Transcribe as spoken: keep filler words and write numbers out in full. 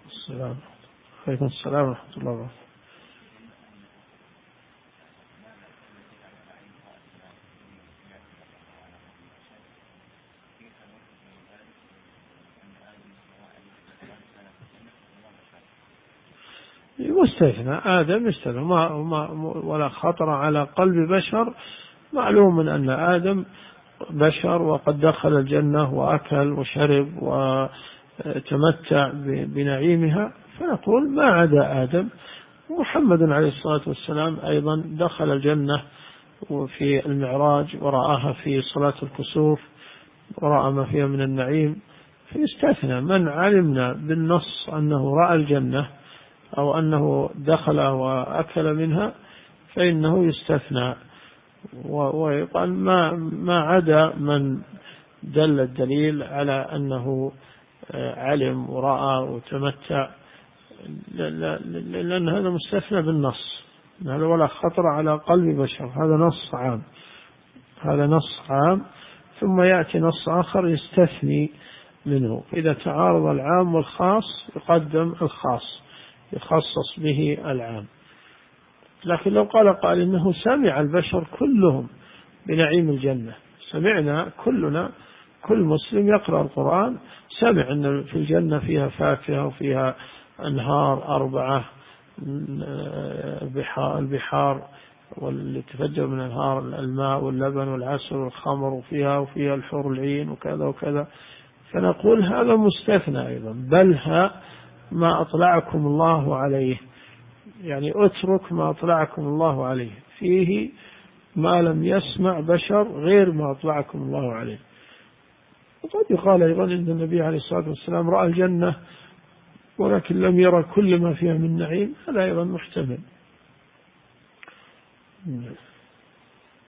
السلام. عليكم السلام ورحمة الله وبركاته. مستثنى آدم يستثنى ما ولا خطر على قلب بشر. معلوم أن آدم بشر وقد دخل الجنة وأكل وشرب وتمتع بنعيمها، فنقول ما عدا آدم. محمد عليه الصلاة والسلام أيضا دخل الجنة وفي المعراج ورآها في صلاة الكسوف ورأى ما فيها من النعيم، فيستثنى. من علمنا بالنص أنه رأى الجنة أو أنه دخل وأكل منها فإنه يستثنى، ويقال ما ما عدا من دل الدليل على أنه علم ورأى وتمتع، لأن هذا مستثنى بالنص. هذا ولا خطر على قلب بشر، هذا نص عام، هذا نص عام. ثم يأتي نص آخر يستثني منه. إذا تعارض العام والخاص يقدم الخاص يخصص به العام. لكن لو قال قال إنه سمع البشر كلهم بنعيم الجنة، سمعنا كلنا، كل مسلم يقرأ القرآن سمع أن في الجنة فيها فاكهة وفيها أنهار أربعة، البحار واللي تفجر من أنهار الماء واللبن والعسل والخمر، وفيها وفيها الحور العين وكذا وكذا. فنقول هذا مستثنى أيضا، بلها ما أطلعكم الله عليه، يعني اترك ما أطلعكم الله عليه، فيه ما لم يسمع بشر غير ما أطلعكم الله عليه. وقد يقال أيضا إن النبي عليه الصلاة والسلام رأى الجنة ولكن لم يرى كل ما فيها من نعيم، هذا أيضا محتمل.